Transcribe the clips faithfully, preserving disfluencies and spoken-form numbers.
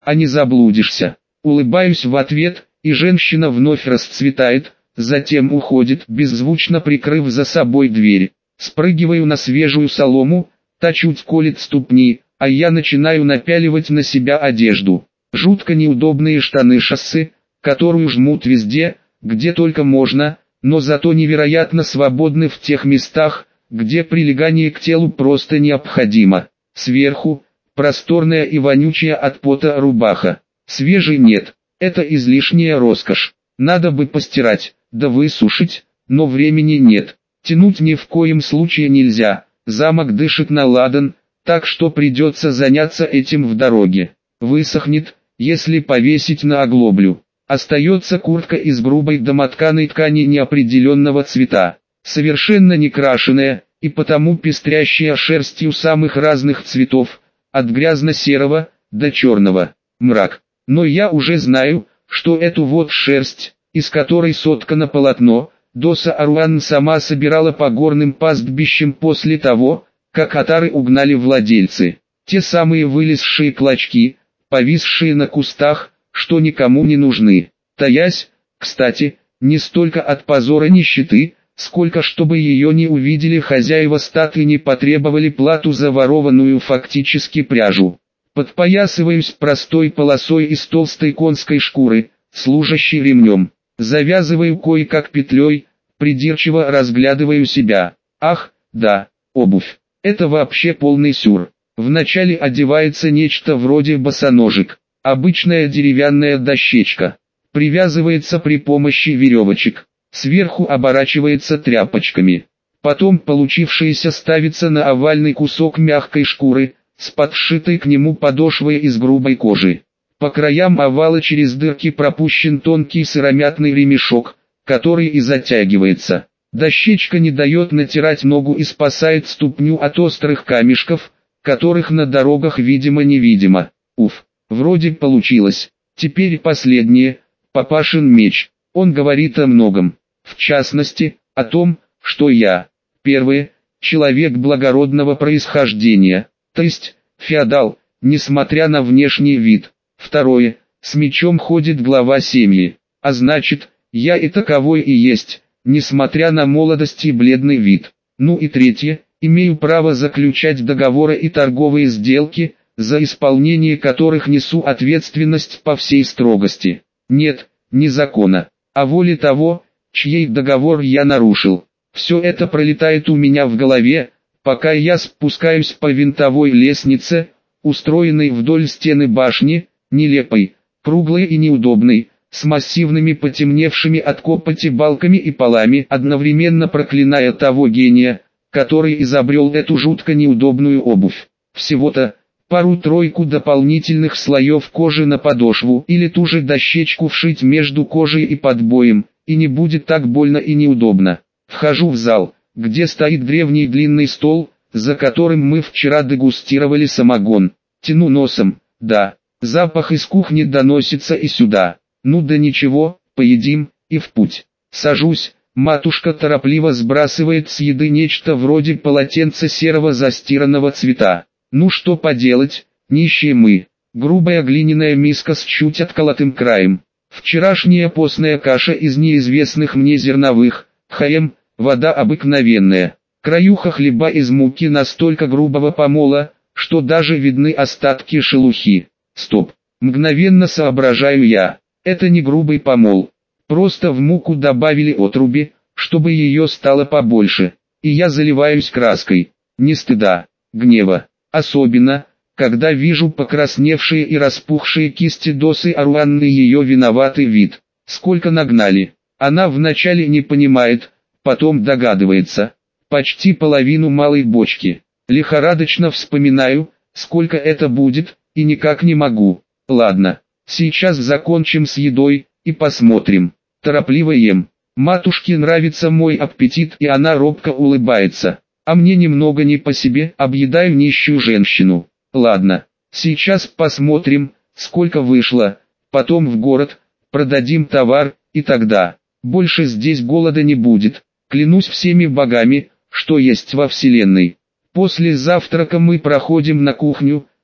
а не заблудишься. Улыбаюсь в ответ, и женщина вновь расцветает, затем уходит, беззвучно прикрыв за собой дверь. Спрыгиваю на свежую солому, та чуть колет ступни, а я начинаю напяливать на себя одежду. Жутко неудобные штаны шоссе, которую жмут везде, где только можно, но зато невероятно свободны в тех местах, где прилегание к телу просто необходимо. Сверху, просторная и вонючая от пота рубаха. Свежей нет, это излишняя роскошь. Надо бы постирать, да высушить, но времени нет. Тянуть ни в коем случае нельзя, замок дышит на ладан, так что придется заняться этим в дороге. Высохнет, если повесить на оглоблю. Остается куртка из грубой домотканой ткани неопределенного цвета, совершенно не крашеная, и потому пестрящая шерстью самых разных цветов, от грязно-серого до черного. Мрак. Но я уже знаю, что эту вот шерсть, из которой соткано полотно, Доса Аруан сама собирала по горным пастбищам после того, как отары угнали владельцы. Те самые вылезшие клочки, повисшие на кустах, что никому не нужны. Таясь, кстати, не столько от позора нищеты, сколько чтобы ее не увидели хозяева стад и не потребовали плату за ворованную фактически пряжу. Подпоясываюсь простой полосой из толстой конской шкуры, служащей ремнем. Завязываю кое-как петлей, придирчиво разглядываю себя. Ах, да, обувь. Это вообще полный сюр. Вначале одевается нечто вроде босоножек. Обычная деревянная дощечка. Привязывается при помощи веревочек. Сверху оборачивается тряпочками. Потом получившееся ставится на овальный кусок мягкой шкуры, с подшитой к нему подошвой из грубой кожи. По краям овала через дырки пропущен тонкий сыромятный ремешок, который и затягивается. Дощечка не дает натирать ногу и спасает ступню от острых камешков, которых на дорогах видимо-невидимо. Уф, вроде получилось. Теперь последнее, папашин меч. Он говорит о многом. В частности, о том, что я, первое, человек благородного происхождения, то есть, феодал, несмотря на внешний вид. Второе, с мечом ходит глава семьи, а значит, я и таковой и есть, несмотря на молодость и бледный вид. Ну и третье, имею право заключать договоры и торговые сделки, за исполнение которых несу ответственность по всей строгости. Нет, не закона, а воли того, чей договор я нарушил. Все это пролетает у меня в голове, пока я спускаюсь по винтовой лестнице, устроенной вдоль стены башни, нелепой, круглой и неудобной, с массивными потемневшими от копоти балками и полами, одновременно проклиная того гения, который изобрел эту жутко неудобную обувь. Всего-то пару-тройку дополнительных слоев кожи на подошву или ту же дощечку вшить между кожей и подбоем, и не будет так больно и неудобно. Вхожу в зал, где стоит древний длинный стол, за которым мы вчера дегустировали самогон. Тяну носом, да, запах из кухни доносится и сюда. Ну да ничего, поедим, и в путь. Сажусь, матушка торопливо сбрасывает с еды нечто вроде полотенца серого застиранного цвета. Ну что поделать, нищие мы. Грубая глиняная миска с чуть отколотым краем. Вчерашняя постная каша из неизвестных мне зерновых, хаем, вода обыкновенная. Краюха хлеба из муки настолько грубого помола, что даже видны остатки шелухи. Стоп, мгновенно соображаю я. Это не грубый помол. Просто в муку добавили отруби, чтобы ее стало побольше. И я заливаюсь краской. Не стыда, гнева. Особенно, когда вижу покрасневшие и распухшие кисти Досы Аруанны и ее виноватый вид. Сколько нагнали. Она вначале не понимает, потом догадывается. Почти половину малой бочки. Лихорадочно вспоминаю, сколько это будет, и никак не могу. Ладно. Сейчас закончим с едой, и посмотрим. Торопливо ем. Матушке нравится мой аппетит, и она робко улыбается. А мне немного не по себе, объедаю нищую женщину. Ладно, сейчас посмотрим, сколько вышло. Потом в город, продадим товар, и тогда. Больше здесь голода не будет. Клянусь всеми богами, что есть во вселенной. После завтрака мы проходим на кухню,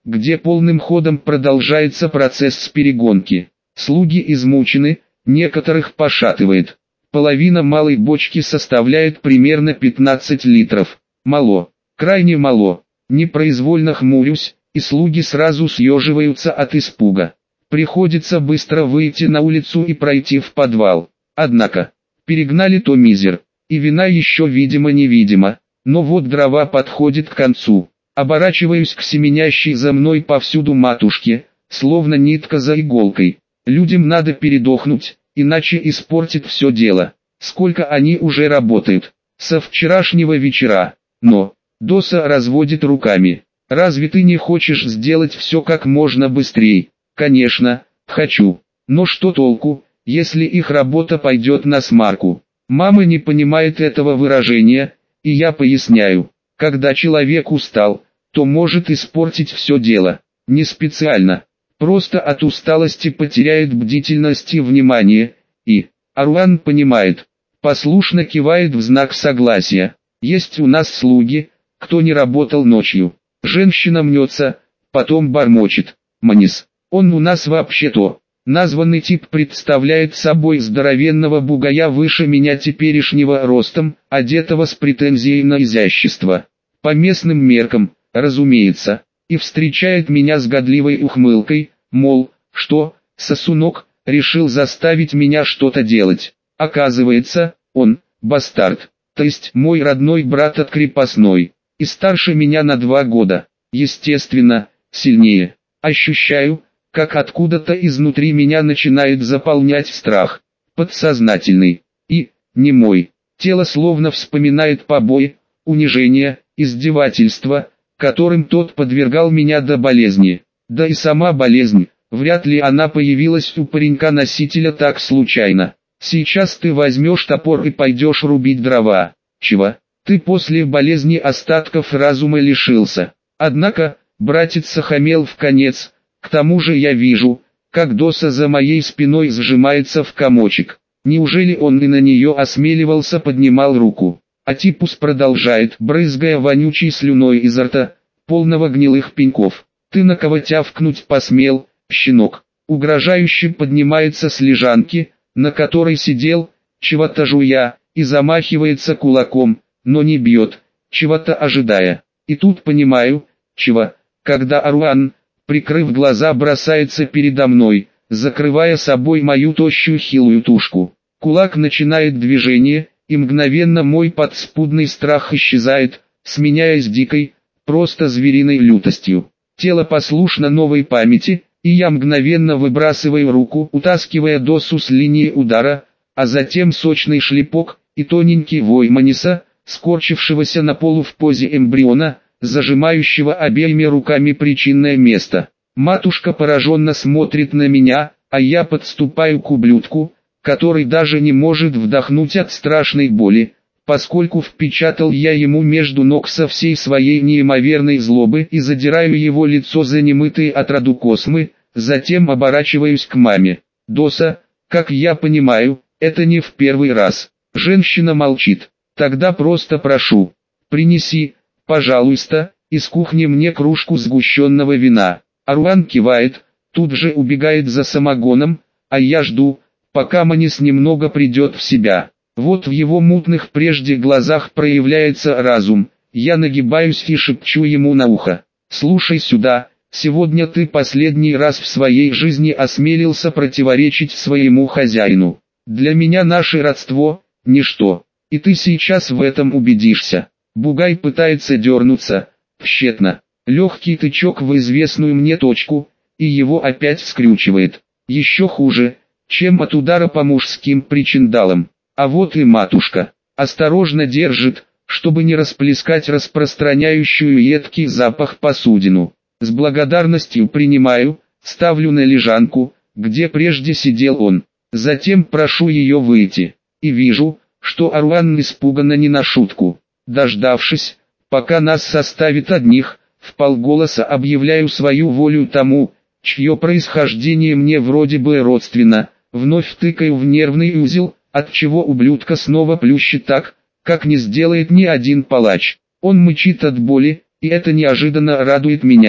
где полным ходом продолжается процесс перегонки. Слуги измучены, некоторых пошатывает. Половина малой бочки составляет примерно пятнадцать литров. Мало, крайне мало. Непроизвольно хмурюсь, и слуги сразу съеживаются от испуга. Приходится быстро выйти на улицу и пройти в подвал. Однако, перегнали то мизер, и вина еще видимо-невидимо, но вот дрова подходит к концу. Оборачиваюсь к семенящей за мной повсюду матушке, словно нитка за иголкой. Людям надо передохнуть, иначе испортит все дело. Сколько они уже работают? Со вчерашнего вечера. Но, Доса разводит руками. Разве ты не хочешь сделать все как можно быстрее? Конечно, хочу. Но что толку, если их работа пойдет на смарку? Мама не понимает этого выражения, и я поясняю. Когда человек устал, то может испортить все дело. Не специально. Просто от усталости потеряет бдительность и внимание. И Аруан понимает. Послушно кивает в знак согласия. Есть у нас слуги, кто не работал ночью. Женщина мнется, потом бормочет. Манис. Он у нас вообще-то. Названный тип представляет собой здоровенного бугая выше меня теперешнего ростом, одетого с претензией на изящество. По местным меркам, разумеется. И встречает меня с годливой ухмылкой, мол, что, сосунок, решил заставить меня что-то делать. Оказывается, он, бастард, то есть мой родной брат от крепостной, и старше меня на два года. Естественно, сильнее. Ощущаю, как откуда-то изнутри меня начинает заполнять страх. Подсознательный. И, немой. Тело словно вспоминает побои, унижение, издевательство, которым тот подвергал меня до болезни. Да и сама болезнь, вряд ли она появилась у паренька-носителя так случайно. Сейчас ты возьмешь топор и пойдешь рубить дрова. Чего? Ты после болезни остатков разума лишился. Однако, братец охамел в конец. К тому же я вижу, как Доса за моей спиной сжимается в комочек. Неужели он и на нее осмеливался поднимал руку? А Типус продолжает, брызгая вонючей слюной изо рта, полного гнилых пеньков. Ты на кого тявкнуть посмел, щенок? Угрожающе поднимается с лежанки, на которой сидел, чего-то жуя, и замахивается кулаком, но не бьет, чего-то ожидая. И тут понимаю, чего, когда Аруан, прикрыв глаза, бросается передо мной, закрывая собой мою тощую хилую тушку. Кулак начинает движение, и мгновенно мой подспудный страх исчезает, сменяясь дикой, просто звериной лютостью. Тело послушно новой памяти, и я мгновенно выбрасываю руку, утаскивая Досу с линии удара, а затем сочный шлепок и тоненький вой Маниса, скорчившегося на полу в позе эмбриона, зажимающего обеими руками причинное место. Матушка пораженно смотрит на меня, а я подступаю к ублюдку, который даже не может вдохнуть от страшной боли, поскольку впечатал я ему между ног со всей своей неимоверной злобы и задираю его лицо за немытые от роду космы, затем оборачиваюсь к маме. Доса, как я понимаю, это не в первый раз. Женщина молчит. Тогда просто прошу, принеси, пожалуйста, из кухни мне кружку сгущенного вина. Аруан кивает, тут же убегает за самогоном, а я жду, пока Манис немного придет в себя. Вот в его мутных прежде глазах проявляется разум. Я нагибаюсь и шепчу ему на ухо. Слушай сюда, сегодня ты последний раз в своей жизни осмелился противоречить своему хозяину. Для меня наше родство – ничто. И ты сейчас в этом убедишься. Бугай пытается дернуться, тщетно. Легкий тычок в известную мне точку, и его опять скрючивает. Еще хуже, чем от удара по мужским причиндалам. А вот и матушка. Осторожно держит, чтобы не расплескать распространяющую едкий запах посудину. С благодарностью принимаю, ставлю на лежанку, где прежде сидел он. Затем прошу ее выйти. И вижу, что Аруан испугана не на шутку. Дождавшись, пока нас составит одних, вполголоса объявляю свою волю тому, чье происхождение мне вроде бы родственно, вновь тыкаю в нервный узел, отчего ублюдка снова плющит так, как не сделает ни один палач. Он мычит от боли, и это неожиданно радует меня.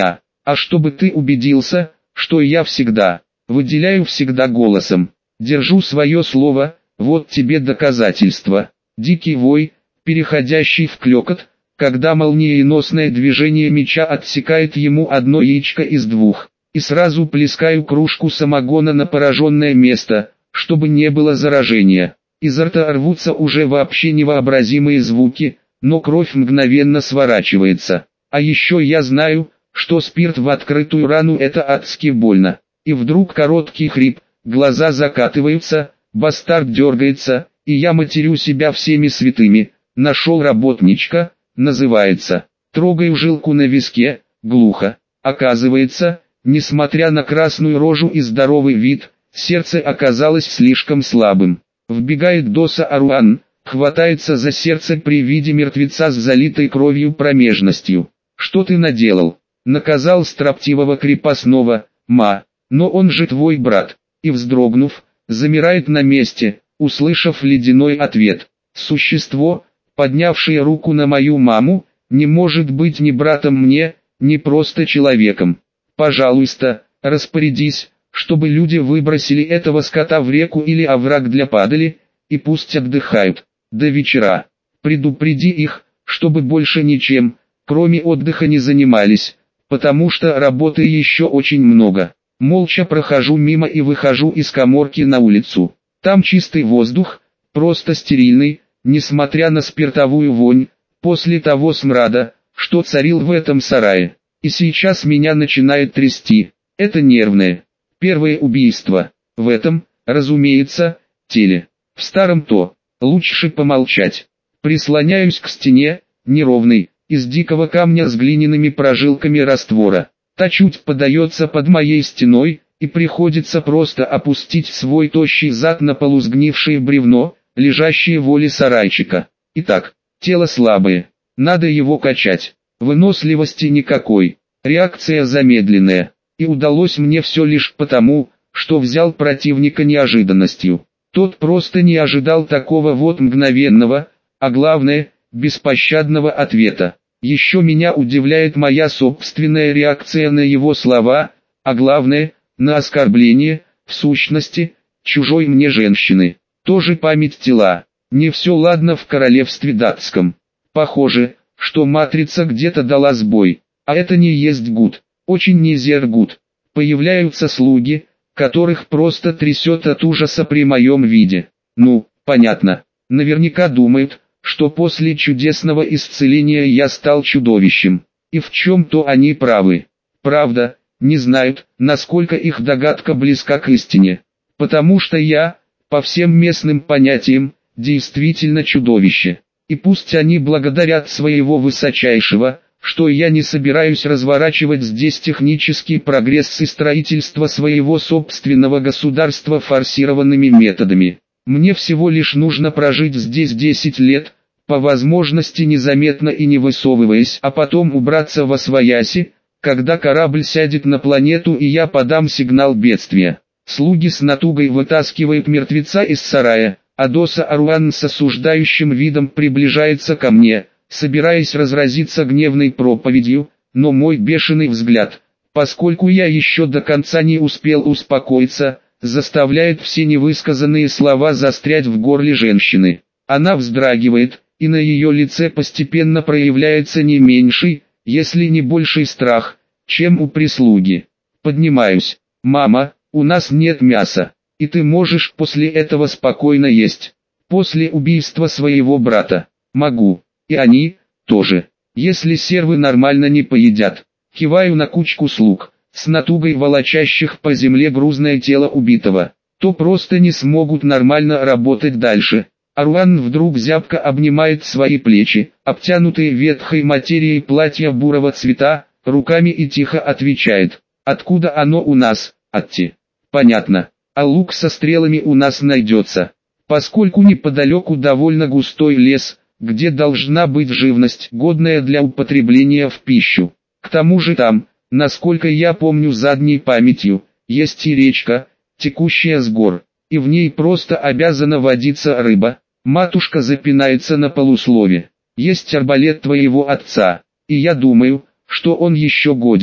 А чтобы ты убедился, что я всегда, выделяю всегда голосом, держу свое слово, вот тебе доказательство. Дикий вой, переходящий в клёкот, когда молниеносное движение меча отсекает ему одно яичко из двух, и сразу плескаю кружку самогона на пораженное место, чтобы не было заражения. Изо рта рвутся уже вообще невообразимые звуки, но кровь мгновенно сворачивается. А еще я знаю, что спирт в открытую рану это адски больно. И вдруг короткий хрип, глаза закатываются, бастард дергается, и я матерю себя всеми святыми. Нашел работничка, называется. Трогаю жилку на виске, глухо. Оказывается, несмотря на красную рожу и здоровый вид, сердце оказалось слишком слабым. Вбегает Доса Аруан, хватается за сердце при виде мертвеца с залитой кровью промежностью. «Что ты наделал?» «Наказал строптивого крепостного, ма, но он же твой брат». И вздрогнув, замирает на месте, услышав ледяной ответ. Существо, поднявшее руку на мою маму, не может быть ни братом мне, ни просто человеком. Пожалуйста, распорядись, чтобы люди выбросили этого скота в реку или овраг для падали, и пусть отдыхают до вечера. Предупреди их, чтобы больше ничем, кроме отдыха, не занимались, потому что работы еще очень много. Молча прохожу мимо и выхожу из каморки на улицу. Там чистый воздух, просто стерильный, несмотря на спиртовую вонь, после того смрада, что царил в этом сарае. И сейчас меня начинает трясти. Это нервное. Первое убийство. В этом, разумеется, теле. В старом-то, лучше помолчать. Прислоняюсь к стене, неровной, из дикого камня с глиняными прожилками раствора. Та чуть подается под моей стеной, и приходится просто опустить свой тощий зад на полусгнившее бревно, лежащее в оле сарайчика. Итак, тело слабое, надо его качать. Выносливости никакой, реакция замедленная. И удалось мне все лишь потому, что взял противника неожиданностью. Тот просто не ожидал такого вот мгновенного, а главное, беспощадного ответа. Еще меня удивляет моя собственная реакция на его слова, а главное, на оскорбление, в сущности, чужой мне женщины. Тоже память тела. Не все ладно в королевстве датском. Похоже, что матрица где-то дала сбой, а это не есть гуд, очень не зергуд. Появляются слуги, которых просто трясет от ужаса при моем виде. Ну, понятно, наверняка думают, что после чудесного исцеления я стал чудовищем. И в чем-то они правы. Правда, не знают, насколько их догадка близка к истине. Потому что я, по всем местным понятиям, действительно чудовище. И пусть они благодарят своего высочайшего, что я не собираюсь разворачивать здесь технический прогресс и строительство своего собственного государства форсированными методами. Мне всего лишь нужно прожить здесь десять лет, по возможности незаметно и не высовываясь, а потом убраться восвояси, когда корабль сядет на планету и я подам сигнал бедствия. Слуги с натугой вытаскивают мертвеца из сарая, а Доса Аруан с осуждающим видом приближается ко мне, собираясь разразиться гневной проповедью, но мой бешеный взгляд, поскольку я еще до конца не успел успокоиться, заставляет все невысказанные слова застрять в горле женщины. Она вздрагивает, и на ее лице постепенно проявляется не меньший, если не больший страх, чем у прислуги. Поднимаюсь. «Мама, у нас нет мяса, и ты можешь после этого спокойно есть. После убийства своего брата. Могу. И они, тоже. Если сервы нормально не поедят». Киваю на кучку слуг, с натугой волочащих по земле грузное тело убитого. То просто не смогут нормально работать дальше. Аруан вдруг зябко обнимает свои плечи, обтянутые ветхой материей платья бурого цвета, руками и тихо отвечает: «Откуда оно у нас, Атти?» «Понятно. А лук со стрелами у нас найдется. Поскольку неподалеку довольно густой лес, где должна быть живность, годная для употребления в пищу. К тому же там, насколько я помню задней памятью, есть и речка, текущая с гор, и в ней просто обязана водиться рыба». Матушка запинается на полуслове. «Есть арбалет твоего отца, и я думаю, что он еще годен».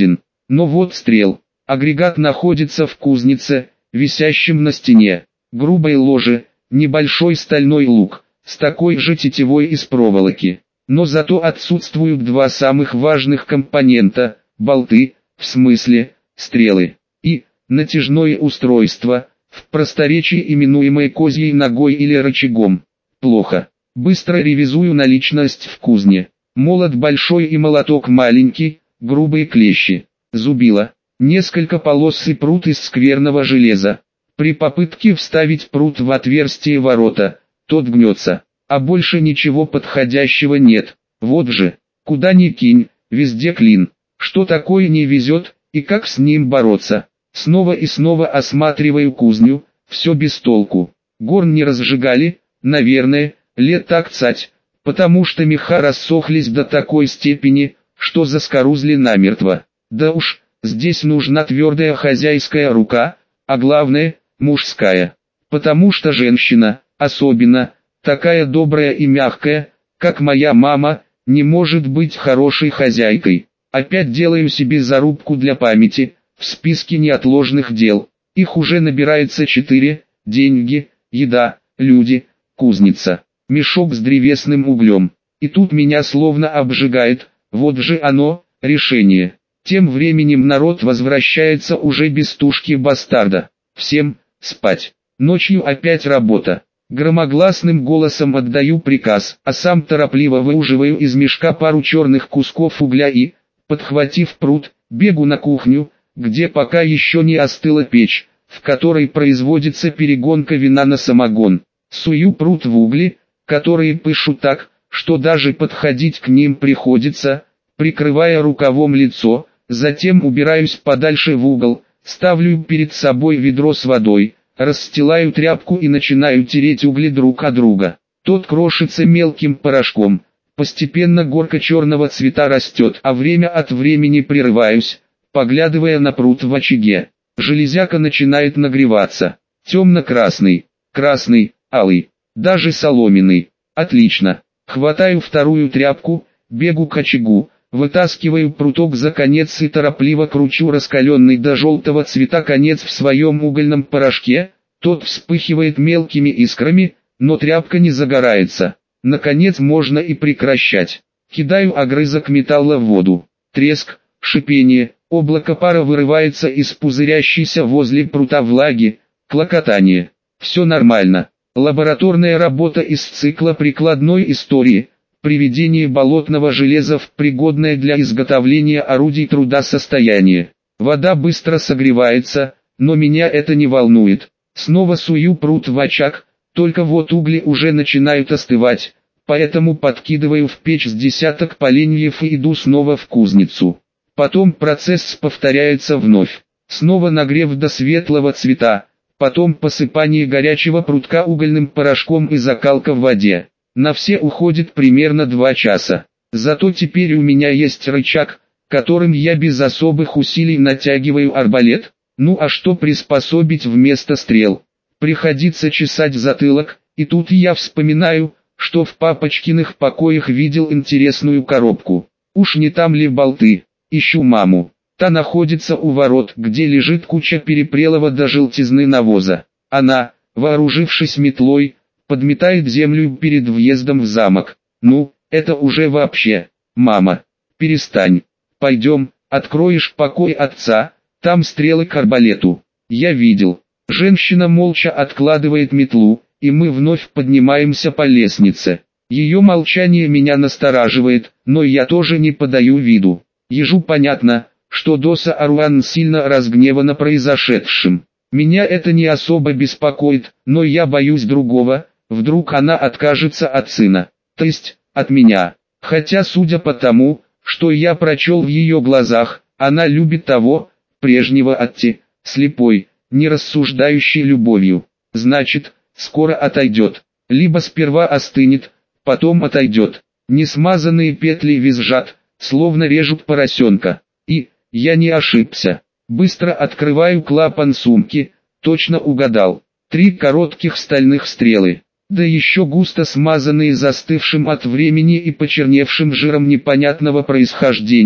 но вот стрел. Агрегат находится в кузнице, висящем на стене. Грубое ложе, небольшой стальной лук, с такой же тетивой из проволоки. Но зато отсутствуют два самых важных компонента – болты, в смысле, стрелы, и натяжное устройство, в просторечии именуемое козьей ногой или рычагом. Плохо. Быстро ревизую наличность в кузне. Молот большой и молоток маленький, грубые клещи. Зубило. Несколько полос и прут из скверного железа. При попытке вставить прут в отверстие ворота, тот гнется. А больше ничего подходящего нет. Вот же, куда ни кинь, везде клин. Что такое не везет, и как с ним бороться? Снова и снова осматриваю кузню, все без толку. Горн не разжигали, наверное, лет так цать, потому что меха рассохлись до такой степени, что заскорузли намертво. Да уж, здесь нужна твердая хозяйская рука, а главное, мужская. Потому что женщина, особенно, такая добрая и мягкая, как моя мама, не может быть хорошей хозяйкой. Опять делаю себе зарубку для памяти, в списке неотложных дел. Их уже набирается четыре: деньги, еда, люди, кузница, мешок с древесным углем. И тут меня словно обжигает, вот же оно, решение. Тем временем народ возвращается уже без тушки бастарда. Всем спать. Ночью опять работа. Громогласным голосом отдаю приказ, а сам торопливо выуживаю из мешка пару черных кусков угля и, подхватив прут, бегу на кухню, где пока еще не остыла печь, в которой производится перегонка вина на самогон. Сую прут в угли, которые пышу так, что даже подходить к ним приходится, прикрывая рукавом лицо, затем убираюсь подальше в угол, ставлю перед собой ведро с водой, расстилаю тряпку и начинаю тереть угли друг от друга. Тот крошится мелким порошком. Постепенно горка черного цвета растет, а время от времени прерываюсь, поглядывая на прут в очаге. Железяка начинает нагреваться. Темно-красный, красный, алый, даже соломенный. Отлично. Хватаю вторую тряпку, бегу к очагу, вытаскиваю пруток за конец и торопливо кручу раскаленный до желтого цвета конец в своем угольном порошке. Тот вспыхивает мелкими искрами, но тряпка не загорается. Наконец можно и прекращать. Кидаю огрызок металла в воду. Треск, шипение, облако пара вырывается из пузырящейся возле прута влаги, клокотание. Все нормально. Лабораторная работа из цикла прикладной истории. Приведение болотного железа в пригодное для изготовления орудий труда состояние. Вода быстро согревается, но меня это не волнует. Снова сую прут в очаг. Только вот угли уже начинают остывать, поэтому подкидываю в печь с десяток поленьев и иду снова в кузницу. Потом процесс повторяется вновь. Снова нагрев до светлого цвета, потом посыпание горячего прутка угольным порошком и закалка в воде. На все уходит примерно два часа. Зато теперь у меня есть рычаг, которым я без особых усилий натягиваю арбалет. Ну а что приспособить вместо стрел? Приходится чесать затылок, и тут я вспоминаю, что в папочкиных покоях видел интересную коробку. Уж не там ли болты? Ищу маму. Та находится у ворот, где лежит куча перепрелого до желтизны навоза. Она, вооружившись метлой, подметает землю перед въездом в замок. Ну, это уже вообще. Мама, перестань. Пойдем, откроешь покой отца, там стрелы к арбалету. Я видел. Женщина молча откладывает метлу, и мы вновь поднимаемся по лестнице. Ее молчание меня настораживает, но я тоже не подаю виду. Ежу понятно, что Доса Аруан сильно разгневана произошедшим. Меня это не особо беспокоит, но я боюсь другого, вдруг она откажется от сына, то есть, от меня. Хотя судя по тому, что я прочел в ее глазах, она любит того, прежнего Атти, слепой, не рассуждающий любовью. Значит, скоро отойдет. Либо сперва остынет, потом отойдет. Несмазанные петли визжат, словно режут поросенка. И, я не ошибся. Быстро открываю клапан сумки, точно угадал. Три коротких стальных стрелы. Да еще густо смазанные застывшим от времени и почерневшим жиром непонятного происхождения.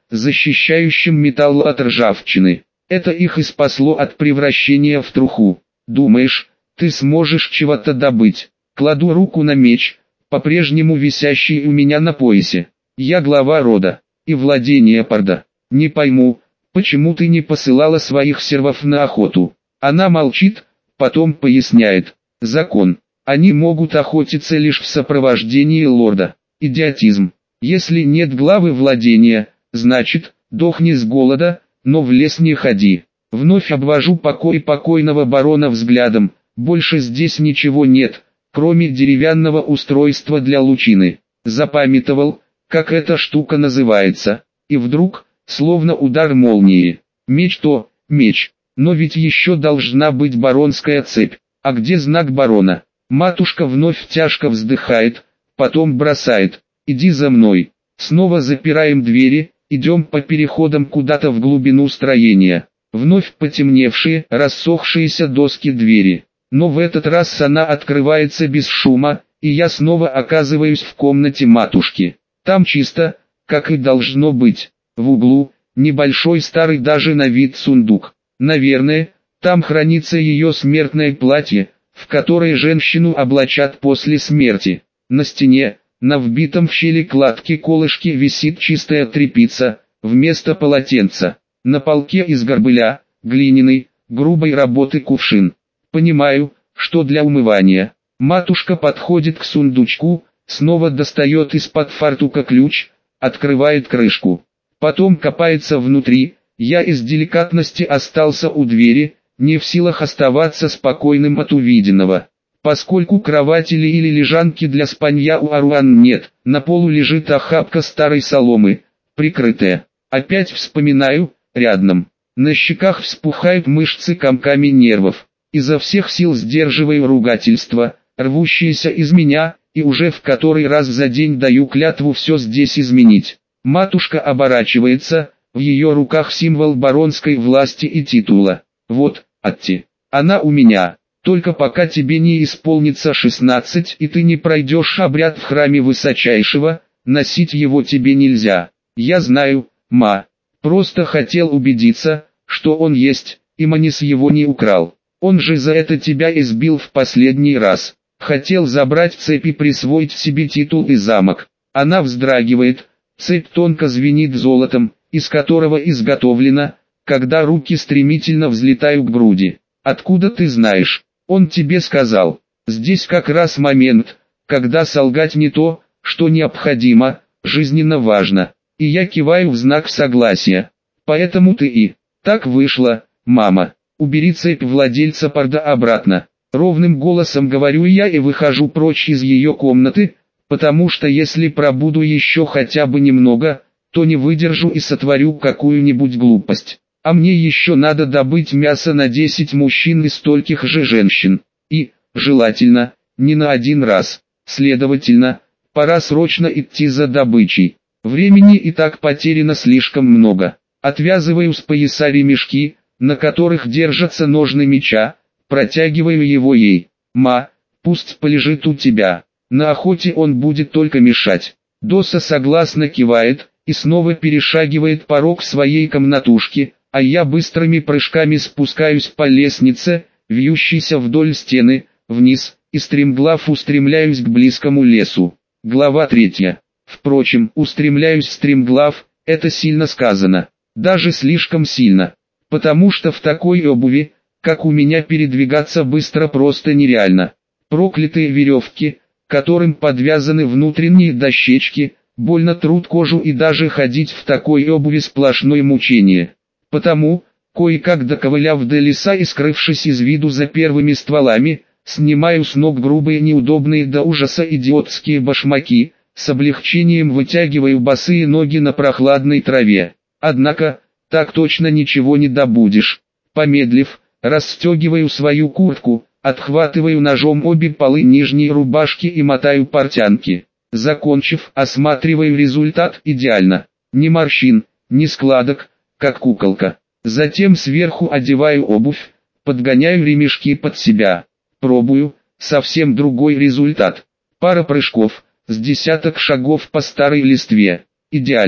защищающим металл от ржавчины. Это их и спасло от превращения в труху. Думаешь, ты сможешь чего-то добыть? Кладу руку на меч, по-прежнему висящий у меня на поясе. Я глава рода и владения Парда. Не пойму, почему ты не посылала своих сервов на охоту? Она молчит, потом поясняет. Закон. Они могут охотиться лишь в сопровождении лорда. Идиотизм. Если нет главы владения, значит, дохни с голода, но в лес не ходи. Вновь обвожу покой покойного барона взглядом. Больше здесь ничего нет, кроме деревянного устройства для лучины. Запамятовал, как эта штука называется. И вдруг, словно удар молнии. Меч то, меч. Но ведь еще должна быть баронская цепь. А где знак барона? Матушка вновь тяжко вздыхает, потом бросает. Иди за мной. Снова запираем двери, идем по переходам куда-то в глубину строения. Вновь потемневшие, рассохшиеся доски двери. Но в этот раз она открывается без шума, и я снова оказываюсь в комнате матушки. Там чисто, как и должно быть. В углу, небольшой старый даже на вид сундук. Наверное, там хранится ее смертное платье, в которое женщину облачат после смерти. На стене, на вбитом в щели кладке колышки висит чистая тряпица, вместо полотенца. На полке из горбыля, глиняный, грубой работы кувшин. Понимаю, что для умывания. Матушка подходит к сундучку, снова достает из-под фартука ключ, открывает крышку. Потом копается внутри. Я из деликатности остался у двери, не в силах оставаться спокойным от увиденного. Поскольку кровати или лежанки для спанья у Аруан нет, на полу лежит охапка старой соломы, прикрытая. Опять вспоминаю, рядом. На щеках вспухают мышцы комками нервов. Изо всех сил сдерживаю ругательства, рвущиеся из меня, и уже в который раз за день даю клятву все здесь изменить. Матушка оборачивается, в ее руках символ баронской власти и титула. Вот, Атти, она у меня. Только пока тебе не исполнится шестнадцать и ты не пройдешь обряд в храме высочайшего, носить его тебе нельзя. Я знаю, ма. Просто хотел убедиться, что он есть, и Манис его не украл. Он же за это тебя избил в последний раз. Хотел забрать цепь и присвоить себе титул и замок. Она вздрагивает, цепь тонко звенит золотом, из которого изготовлена, когда руки стремительно взлетают к груди. Откуда ты знаешь? Он тебе сказал. Здесь как раз момент, когда солгать не то, что необходимо, жизненно важно. И я киваю в знак согласия. Поэтому ты и... Так вышло, мама. Убери цепь владельца Парда обратно. Ровным голосом говорю я и выхожу прочь из ее комнаты, потому что если пробуду еще хотя бы немного, то не выдержу и сотворю какую-нибудь глупость. А мне еще надо добыть мясо на десять мужчин и стольких же женщин. И, желательно, не на один раз. Следовательно, пора срочно идти за добычей. Времени и так потеряно слишком много. Отвязываю с пояса ремешки, на которых держатся ножны меча, протягиваю его ей. «Ма, пусть полежит у тебя. На охоте он будет только мешать». Доса согласно кивает и снова перешагивает порог своей комнатушки, а я быстрыми прыжками спускаюсь по лестнице, вьющейся вдоль стены, вниз, и стремглав устремляюсь к близкому лесу. Глава третья. Впрочем, устремляюсь стремглав, это сильно сказано. Даже слишком сильно. Потому что в такой обуви, как у меня, передвигаться быстро просто нереально. Проклятые веревки, которым подвязаны внутренние дощечки, больно трут кожу, и даже ходить в такой обуви сплошное мучение. Потому, кое-как доковыляв до леса и скрывшись из виду за первыми стволами, снимаю с ног грубые, неудобные до ужаса идиотские башмаки, с облегчением вытягиваю босые ноги на прохладной траве. Однако, так точно ничего не добудешь. Помедлив, расстегиваю свою куртку, отхватываю ножом обе полы нижней рубашки и мотаю портянки. Закончив, осматриваю результат. Идеально. Ни морщин, ни складок, как куколка. Затем сверху одеваю обувь, подгоняю ремешки под себя. Пробую, совсем другой результат. Пара прыжков, с десяток шагов по старой листве. Идеально.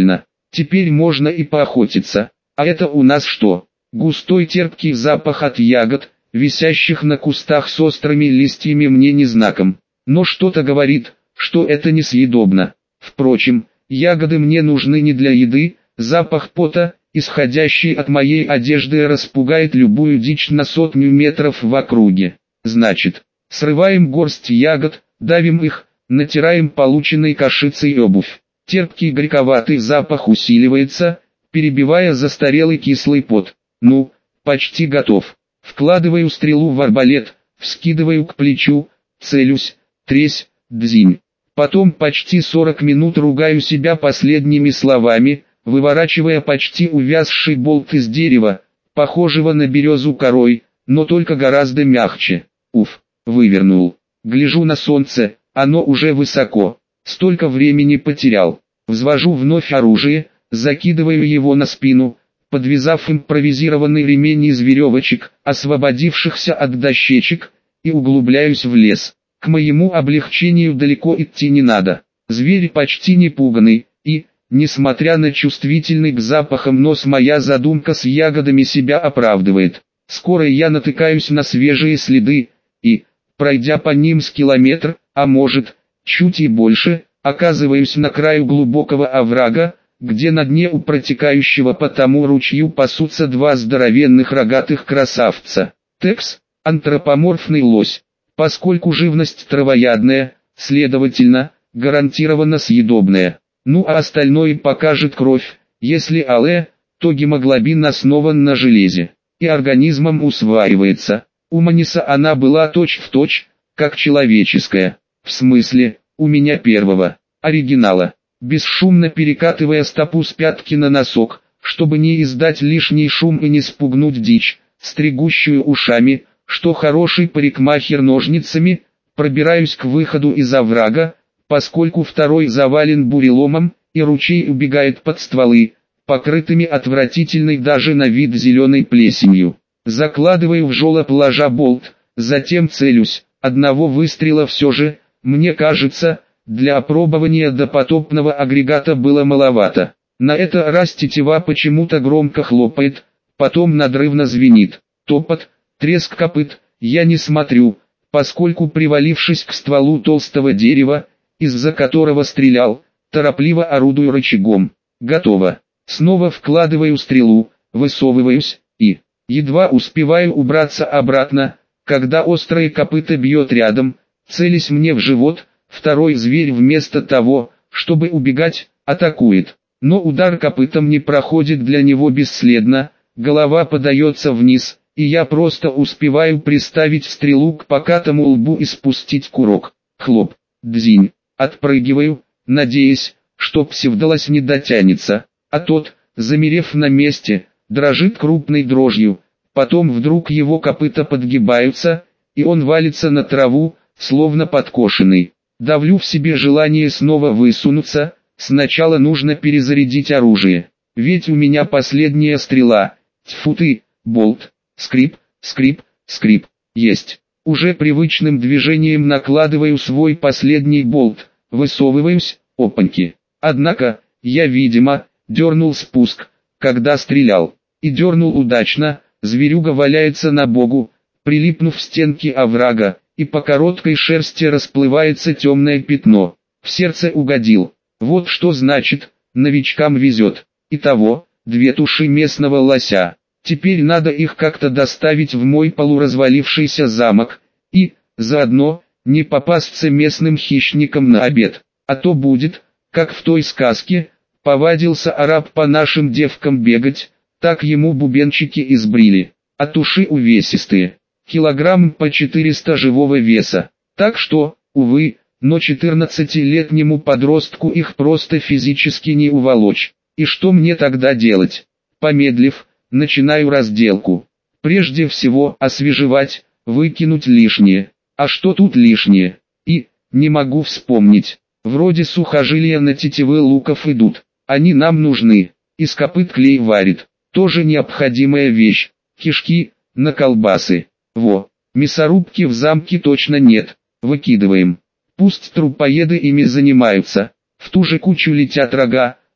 Теперь можно и поохотиться. А это у нас что? Густой терпкий запах от ягод, висящих на кустах с острыми листьями, мне не знаком. Но что-то говорит, что это несъедобно. Впрочем, ягоды мне нужны не для еды, запах пота, исходящий от моей одежды, распугает любую дичь на сотню метров в округе. Значит, срываем горсть ягод, давим их, натираем полученной кашицей обувь. Терпкий горьковатый запах усиливается, перебивая застарелый кислый пот. Ну, почти готов. Вкладываю стрелу в арбалет, вскидываю к плечу, целюсь, тресь, дзинь. Потом почти сорок минут ругаю себя последними словами, выворачивая почти увязший болт из дерева, похожего на березу корой, но только гораздо мягче. Уф, вывернул. Гляжу на солнце, оно уже высоко. Столько времени потерял. Взвожу вновь оружие, закидываю его на спину, подвязав импровизированный ремень из веревочек, освободившихся от дощечек, и углубляюсь в лес. К моему облегчению далеко идти не надо. Зверь почти не пуганый, и, несмотря на чувствительный к запахам нос, моя задумка с ягодами себя оправдывает. Скоро я натыкаюсь на свежие следы, и, пройдя по ним с километр, а может, чуть и больше, оказываюсь на краю глубокого оврага, где на дне у протекающего по тому ручью пасутся два здоровенных рогатых красавца. Текс – антропоморфный лось. Поскольку живность травоядная, следовательно, гарантированно съедобная. Ну а остальное покажет кровь. Если алая, то гемоглобин основан на железе, и организмом усваивается. У Маниса она была точь-в-точь, как человеческая. В смысле, у меня первого, оригинала. Бесшумно перекатывая стопу с пятки на носок, чтобы не издать лишний шум и не спугнуть дичь, стригущую ушами, что хороший парикмахер ножницами, пробираюсь к выходу из оврага, поскольку второй завален буреломом, и ручей убегает под стволы, покрытыми отвратительной даже на вид зеленой плесенью. Закладываю в жолоб ложа болт, затем целюсь. Одного выстрела все же, мне кажется, для опробования допотопного агрегата было маловато. На это раз тетива почему-то громко хлопает, потом надрывно звенит. Топот, треск копыт, я не смотрю, поскольку, привалившись к стволу толстого дерева, из-за которого стрелял, торопливо орудую рычагом. Готово. Снова вкладываю стрелу, высовываюсь, и, едва успеваю убраться обратно, когда острое копыто бьет рядом, целясь мне в живот. Второй зверь вместо того, чтобы убегать, атакует. Но удар копытом не проходит для него бесследно, голова подается вниз, и я просто успеваю приставить стрелу к покатому лбу и спустить курок. Хлоп, дзинь, отпрыгиваю, надеясь, что псевдолось не дотянется, а тот, замерев на месте, дрожит крупной дрожью, потом вдруг его копыта подгибаются, и он валится на траву, словно подкошенный. Давлю в себе желание снова высунуться, сначала нужно перезарядить оружие, ведь у меня последняя стрела. Тьфу ты, болт, скрип, скрип, скрип, есть. Уже привычным движением накладываю свой последний болт, высовываюсь, опаньки. Однако, я видимо, дернул спуск, когда стрелял, и дернул удачно, зверюга валяется на богу, прилипнув к стенке оврага, и по короткой шерсти расплывается темное пятно. В сердце угодил. Вот что значит, новичкам везет. Итого, две туши местного лося. Теперь надо их как-то доставить в мой полуразвалившийся замок, и, заодно, не попасться местным хищникам на обед. А то будет, как в той сказке, повадился араб по нашим девкам бегать, так ему бубенчики избрили. А туши увесистые. Килограмм по четыреста живого веса. Так что, увы, но четырнадцатилетнему подростку их просто физически не уволочь. И что мне тогда делать? Помедлив, начинаю разделку. Прежде всего, освежевать, выкинуть лишнее. А что тут лишнее? И, не могу вспомнить. Вроде сухожилия на тетивы луков идут. Они нам нужны. Из копыт клей варит. Тоже необходимая вещь. Кишки, на колбасы. Во, мясорубки в замке точно нет, выкидываем. Пусть трупоеды ими занимаются. В ту же кучу летят рога,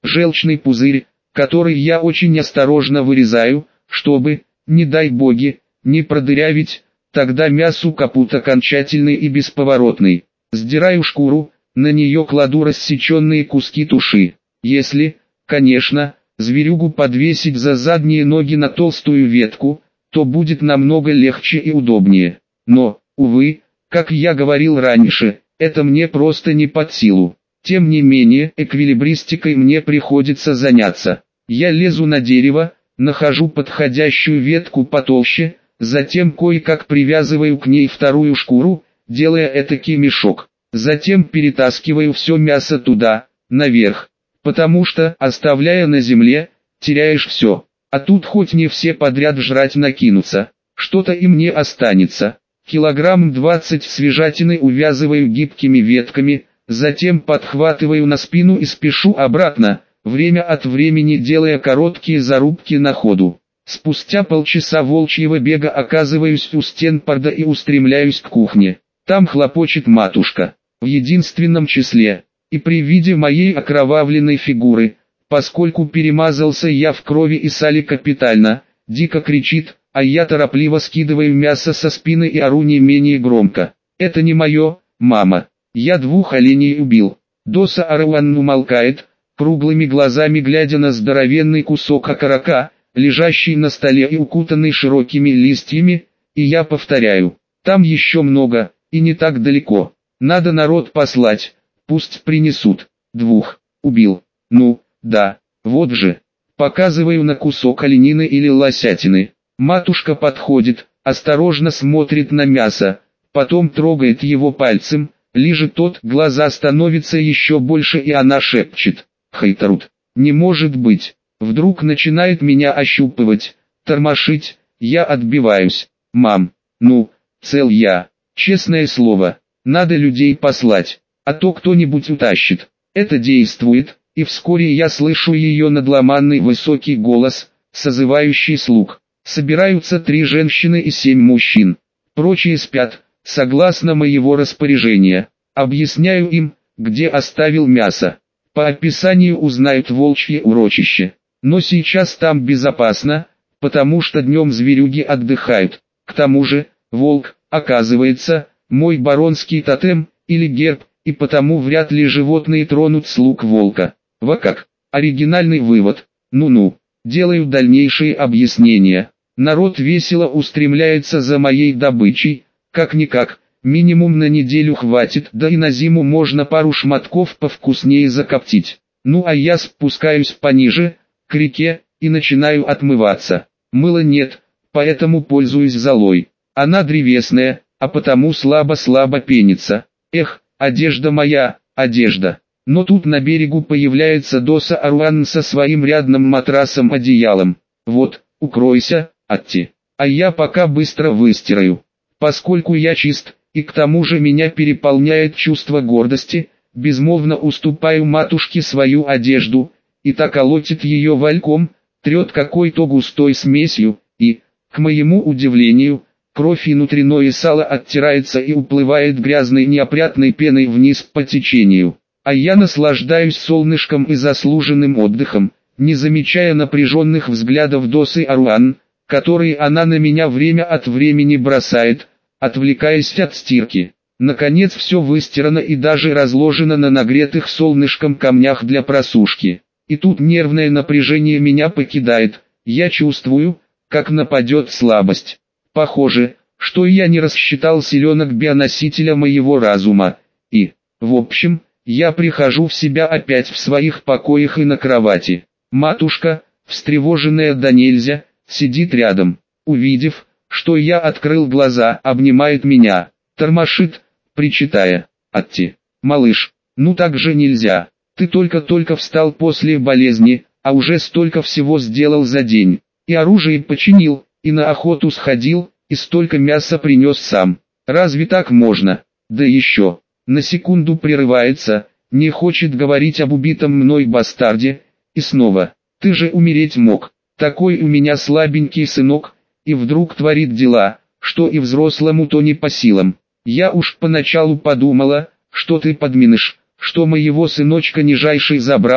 желчный пузырь, который я очень осторожно вырезаю, чтобы, не дай боги, не продырявить, тогда мясу капут окончательный и бесповоротный. Сдираю шкуру, на нее кладу рассеченные куски туши. Если, конечно, зверюгу подвесить за задние ноги на толстую ветку, то будет намного легче и удобнее. Но, увы, как я говорил раньше, это мне просто не под силу. Тем не менее, эквилибристикой мне приходится заняться. Я лезу на дерево, нахожу подходящую ветку потолще, затем кое-как привязываю к ней вторую шкуру, делая этакий мешок. Затем перетаскиваю все мясо туда, наверх, потому что, оставляя на земле, теряешь все. А тут хоть не все подряд жрать накинутся, что-то им не останется. Килограмм двадцать свежатины увязываю гибкими ветками, затем подхватываю на спину и спешу обратно, время от времени делая короткие зарубки на ходу. Спустя полчаса волчьего бега оказываюсь у Стенпорда и устремляюсь к кухне. Там хлопочет матушка, в единственном числе, и при виде моей окровавленной фигуры, поскольку перемазался я в крови и сале капитально, дико кричит, а я торопливо скидываю мясо со спины и ору не менее громко. «Это не мое, мама, я двух оленей убил». Доса Аруан умолкает, круглыми глазами глядя на здоровенный кусок окорока, лежащий на столе и укутанный широкими листьями, и я повторяю, там еще много, и не так далеко. Надо народ послать, пусть принесут. Двух, убил. Ну, да, вот же. Показываю на кусок оленины или лосятины. Матушка подходит, осторожно смотрит на мясо, потом трогает его пальцем, лижет тот, глаза становятся еще больше и она шепчет. Хейтарут, не может быть. Вдруг начинает меня ощупывать, тормошить, я отбиваюсь. Мам, ну, цел я, честное слово, надо людей послать, а то кто-нибудь утащит. Это действует, и вскоре я слышу ее надломанный высокий голос, созывающий слуг. Собираются три женщины и семь мужчин. Прочие спят, согласно моего распоряжения. Объясняю им, где оставил мясо. По описанию узнают волчье урочище. Но сейчас там безопасно, потому что днем зверюги отдыхают. К тому же, волк, оказывается, мой баронский тотем, или герб, и потому вряд ли животные тронут слуг волка. Во как? Оригинальный вывод. Ну-ну, делаю дальнейшие объяснения. Народ весело устремляется за моей добычей, как-никак, минимум на неделю хватит, да и на зиму можно пару шматков повкуснее закоптить. Ну а я спускаюсь пониже, к реке, и начинаю отмываться. Мыла нет, поэтому пользуюсь золой. Она древесная, а потому слабо-слабо пенится. Эх, одежда моя, одежда. Но тут на берегу появляется Доса Аруан со своим рядным матрасом-одеялом. Вот, укройся, Атти. А я пока быстро выстираю. Поскольку я чист, и к тому же меня переполняет чувство гордости, безмолвно уступаю матушке свою одежду, и та колотит ее вальком, трет какой-то густой смесью, и, к моему удивлению, кровь и внутреннее сало оттирается и уплывает грязной неопрятной пеной вниз по течению. А я наслаждаюсь солнышком и заслуженным отдыхом, не замечая напряженных взглядов Досы Аруан, которые она на меня время от времени бросает, отвлекаясь от стирки. Наконец все выстирано и даже разложено на нагретых солнышком камнях для просушки. И тут нервное напряжение меня покидает, я чувствую, как нападет слабость. Похоже, что я не рассчитал силенок бионосителя моего разума, и, в общем, я прихожу в себя опять в своих покоях и на кровати. Матушка, встревоженная до нельзя, сидит рядом. Увидев, что я открыл глаза, обнимает меня, тормошит, причитая: «Атти, малыш, ну так же нельзя, ты только-только встал после болезни, а уже столько всего сделал за день, и оружие починил, и на охоту сходил, и столько мяса принес сам. Разве так можно? Да еще...» На секунду прерывается, не хочет говорить об убитом мной бастарде, и снова: «Ты же умереть мог, такой у меня слабенький сынок», и вдруг творит дела, что и взрослому то не по силам. Я уж поначалу подумала, что ты подменыш, что моего сыночка нижайший забрал,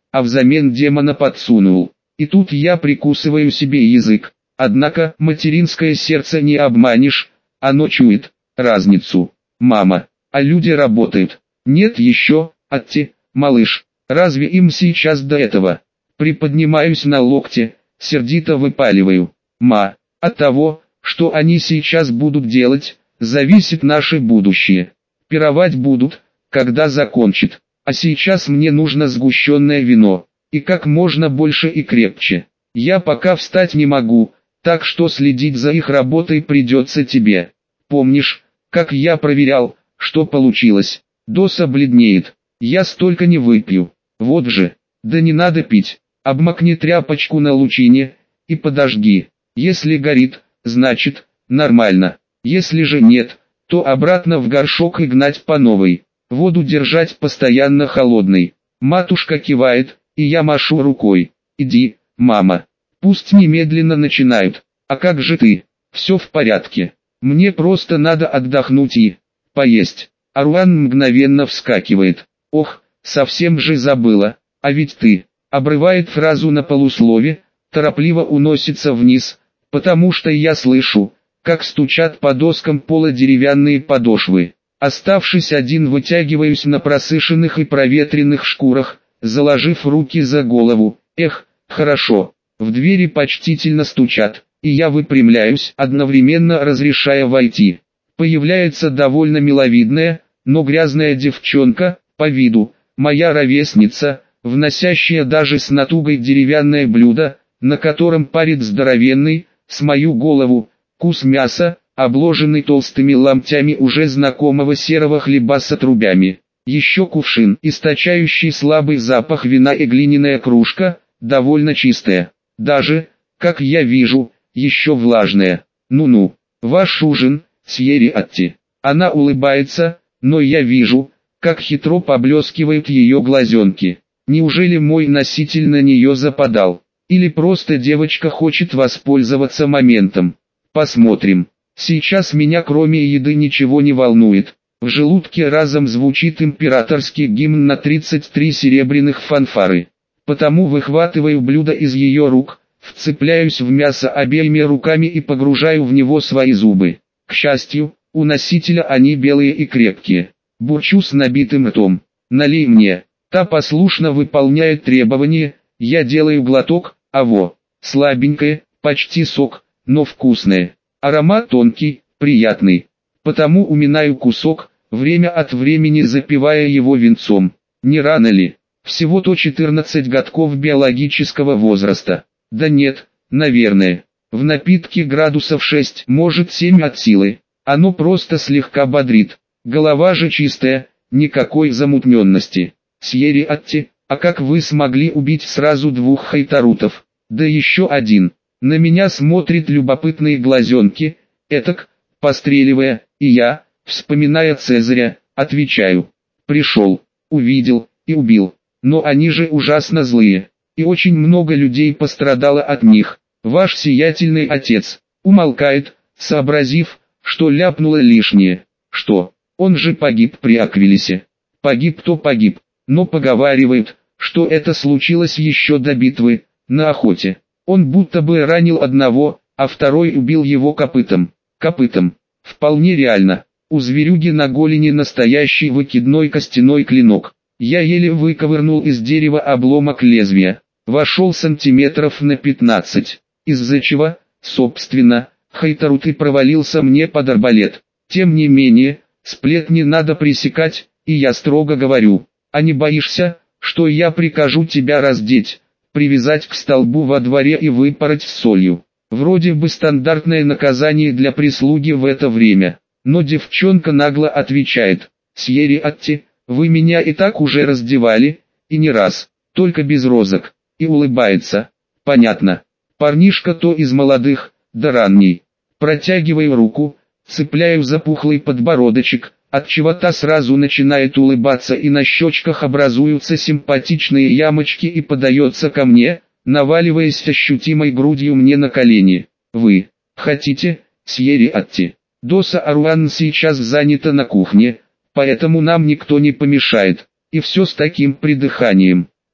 а взамен демона подсунул. И тут я прикусываю себе язык. Однако материнское сердце не обманешь, оно чует разницу. Мама, а люди работают. Нет еще, Атти, малыш, разве им сейчас до этого? Приподнимаюсь на локте, сердито выпаливаю. Ма, от того, что они сейчас будут делать, зависит наше будущее. Пировать будут, когда закончат. А сейчас мне нужно сгущенное вино. И как можно больше и крепче. Я пока встать не могу, так что следить за их работой придется тебе. Помнишь, как я проверял, что получилось? Доса бледнеет. Я столько не выпью. Вот же. Да не надо пить. Обмакни тряпочку на лучине и подожги. Если горит, значит, нормально. Если же нет, то обратно в горшок и гнать по новой. Воду держать постоянно холодной. Матушка кивает, и я машу рукой. Иди, мама. Пусть немедленно начинают. А как же ты? Все в порядке. Мне просто надо отдохнуть и поесть. Аруан мгновенно вскакивает. Ох, совсем же забыла. А ведь ты. Обрывает фразу на полуслове, торопливо уносится вниз, потому что я слышу, как стучат по доскам пола деревянные подошвы. Оставшись один, вытягиваюсь на просышенных и проветренных шкурах, заложив руки за голову. Эх, хорошо. В двери почтительно стучат, и я выпрямляюсь, одновременно разрешая войти. Появляется довольно миловидная, но грязная девчонка, по виду, моя ровесница, вносящая даже с натугой деревянное блюдо, на котором парит здоровенный, с мою голову, кус мяса, обложенный толстыми ломтями уже знакомого серого хлеба с отрубями. Еще кувшин, источающий слабый запах вина, и глиняная кружка, довольно чистая. Даже, как я вижу, еще влажная. Ну-ну, ваш ужин, сьерри Атти. Она улыбается, но я вижу, как хитро поблескивают ее глазенки. Неужели мой носитель на нее западал? Или просто девочка хочет воспользоваться моментом? Посмотрим. Сейчас меня кроме еды ничего не волнует. В желудке разом звучит императорский гимн на тридцать три серебряных фанфары. Потому выхватываю блюдо из ее рук, вцепляюсь в мясо обеими руками и погружаю в него свои зубы. К счастью, у носителя они белые и крепкие. Бурчу с набитым ртом. Налей мне. Та послушно выполняет требования, я делаю глоток, а во, слабенькое, почти сок, но вкусное. Аромат тонкий, приятный. Потому уминаю кусок, время от времени запивая его винцом. Не рано ли? Всего-то четырнадцать годков биологического возраста. Да нет, наверное. В напитке градусов шесть, может семь от силы. Оно просто слегка бодрит. Голова же чистая, никакой замутненности. Сьерри Атти, а как вы смогли убить сразу двух хайтарутов? Да еще один. На меня смотрит любопытные глазенки, этак, постреливая, и я, вспоминая Цезаря, отвечаю. Пришел, увидел и убил. Но они же ужасно злые, и очень много людей пострадало от них. Ваш сиятельный отец умолкает, сообразив, что ляпнуло лишнее. Что, он же погиб при Аквилисе. Погиб-то погиб, но поговаривают, что это случилось еще до битвы, на охоте. Он будто бы ранил одного, а второй убил его копытом. Копытом. Вполне реально. У зверюги на голени настоящий выкидной костяной клинок. Я еле выковырнул из дерева обломок лезвия. Вошел сантиметров на пятнадцать. Из-за чего, собственно, Хайтарут и провалился мне под арбалет. Тем не менее, сплетни надо пресекать, и я строго говорю. А не боишься, что я прикажу тебя раздеть, привязать к столбу во дворе и выпороть с солью? Вроде бы стандартное наказание для прислуги в это время. Но девчонка нагло отвечает. Сьерри Атти, вы меня и так уже раздевали, и не раз, только без розок. И улыбается. Понятно. Парнишка то из молодых, да ранний. Протягиваю руку, цепляю за пухлый подбородочек, отчего та сразу начинает улыбаться, и на щечках образуются симпатичные ямочки, и подается ко мне, наваливаясь ощутимой грудью мне на колени. Вы хотите, сьерри Атти? Доса Аруан сейчас занята на кухне, поэтому нам никто не помешает. И все с таким придыханием.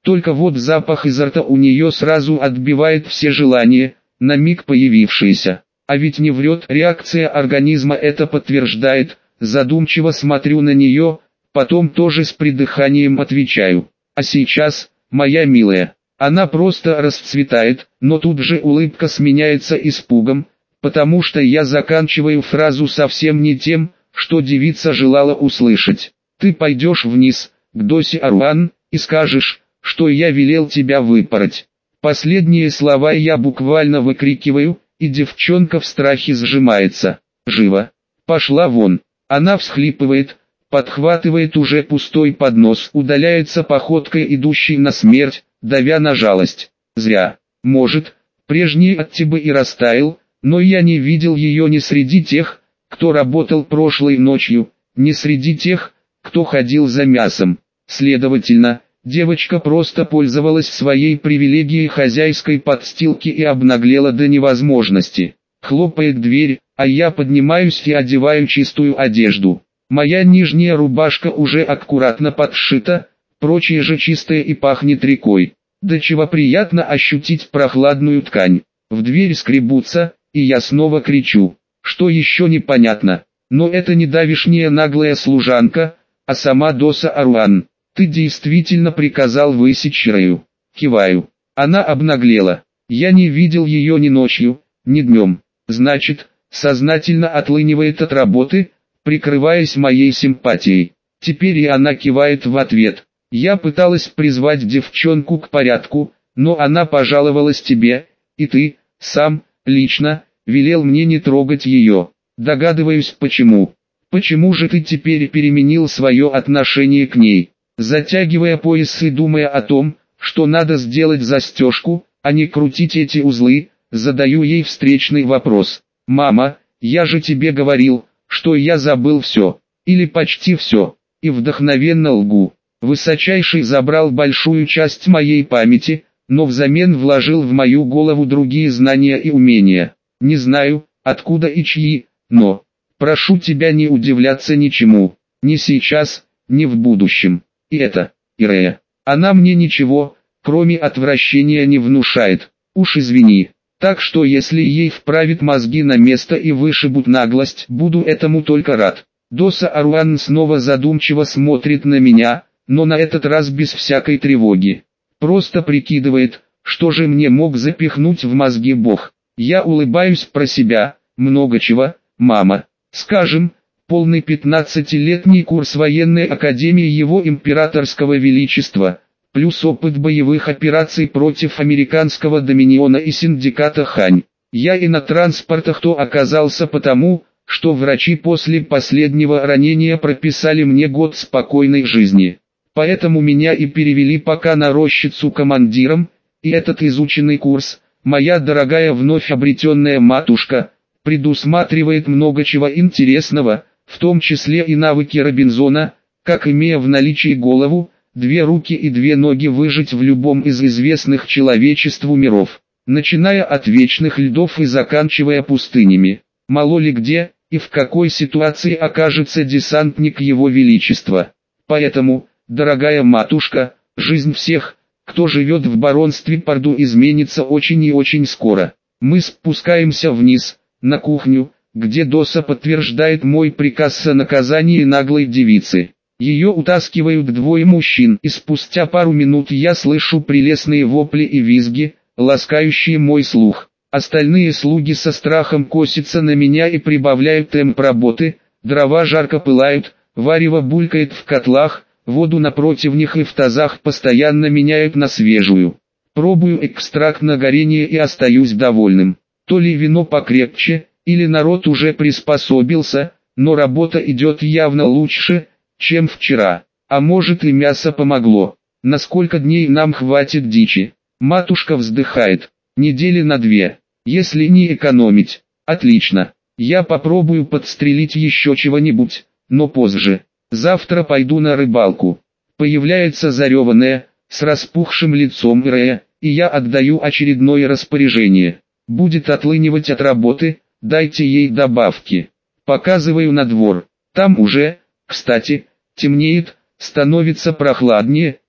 Только вот запах изо рта у нее сразу отбивает все желания, на миг появившиеся. А ведь не врет, реакция организма это подтверждает. Задумчиво смотрю на нее, потом тоже с придыханием отвечаю. А сейчас, моя милая, она просто расцветает, но тут же улыбка сменяется испугом, потому что я заканчиваю фразу совсем не тем, что девица желала услышать. Ты пойдешь вниз, к Досе Аруан, и скажешь, что я велел тебя выпороть. Последние слова я буквально выкрикиваю, и девчонка в страхе сжимается. Живо. Пошла вон. Она всхлипывает, подхватывает уже пустой поднос, удаляется походкой идущей на смерть, давя на жалость. Зря. Может, прежний оттебы и растаял, но я не видел ее ни среди тех, кто работал прошлой ночью, ни среди тех, кто ходил за мясом. Следовательно, девочка просто пользовалась своей привилегией хозяйской подстилки и обнаглела до невозможности. Хлопает дверь, а я поднимаюсь и одеваю чистую одежду. Моя нижняя рубашка уже аккуратно подшита, прочее же чистое и пахнет рекой. До чего приятно ощутить прохладную ткань. В дверь скребутся, и я снова кричу. Что еще непонятно, но это не давишняя наглая служанка, а сама Доса Аруан. Ты действительно приказал высечь Рею. Киваю. Она обнаглела. Я не видел ее ни ночью, ни днем. Значит, сознательно отлынивает от работы, прикрываясь моей симпатией. Теперь и она кивает в ответ. Я пыталась призвать девчонку к порядку, но она пожаловалась тебе, и ты, сам, лично, велел мне не трогать ее. Догадываюсь почему. Почему же ты теперь переменил свое отношение к ней? Затягивая пояс и думая о том, что надо сделать застежку, а не крутить эти узлы, задаю ей встречный вопрос. «Мама, я же тебе говорил, что я забыл все, или почти все», и вдохновенно лгу. Высочайший забрал большую часть моей памяти, но взамен вложил в мою голову другие знания и умения. Не знаю, откуда и чьи, но прошу тебя не удивляться ничему, ни сейчас, ни в будущем. И это, Ирея, она мне ничего, кроме отвращения не внушает, уж извини. Так что если ей вправят мозги на место и вышибут наглость, буду этому только рад. Доса Аруан снова задумчиво смотрит на меня, но на этот раз без всякой тревоги. Просто прикидывает, что же мне мог запихнуть в мозги Бог. Я улыбаюсь про себя, много чего, мама. Скажем, полный пятнадцатилетний курс военной академии Его Императорского Величества, плюс опыт боевых операций против американского доминиона и синдиката Хань. Я и на транспортах то оказался потому, что врачи после последнего ранения прописали мне год спокойной жизни. Поэтому меня и перевели пока на рощицу командиром, и этот изученный курс, моя дорогая вновь обретенная матушка, предусматривает много чего интересного, в том числе и навыки Робинзона, как имея в наличии голову, две руки и две ноги выжить в любом из известных человечеству миров, начиная от вечных льдов и заканчивая пустынями. Мало ли где и в какой ситуации окажется десантник Его Величества. Поэтому, дорогая матушка, жизнь всех, кто живет в баронстве Парду, изменится очень и очень скоро. Мы спускаемся вниз, на кухню, где Доса подтверждает мой приказ о наказании наглой девицы. Ее утаскивают двое мужчин, и спустя пару минут я слышу прелестные вопли и визги, ласкающие мой слух. Остальные слуги со страхом косятся на меня и прибавляют темп работы, дрова жарко пылают, варево булькает в котлах, воду на противнях и в тазах постоянно меняют на свежую. Пробую экстракт на горение и остаюсь довольным. То ли вино покрепче, или народ уже приспособился, но работа идет явно лучше, чем вчера. А может и мясо помогло. На сколько дней нам хватит дичи? Матушка вздыхает. Недели на две. Если не экономить. Отлично. Я попробую подстрелить еще чего-нибудь, но позже. Завтра пойду на рыбалку. Появляется зареванная, с распухшим лицом Рея, и я отдаю очередное распоряжение. Будет отлынивать от работы, дайте ей добавки. Показываю на двор. Там уже, кстати, темнеет, становится прохладнее,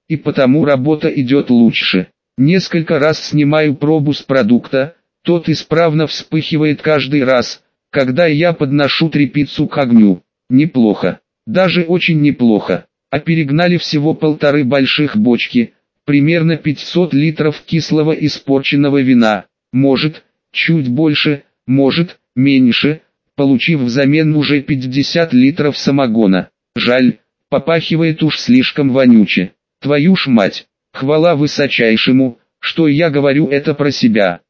и потому работа идет лучше. Несколько раз снимаю пробу с продукта, тот исправно вспыхивает каждый раз, когда я подношу тряпицу к огню. Неплохо, даже очень неплохо. А перегнали всего полторы больших бочки, примерно пятьсот литров кислого испорченного вина. Может, чуть больше, может, меньше, получив взамен уже пятьдесят литров самогона. Жаль, попахивает уж слишком вонюче. Твою ж мать, хвала высочайшему, что я говорю это про себя.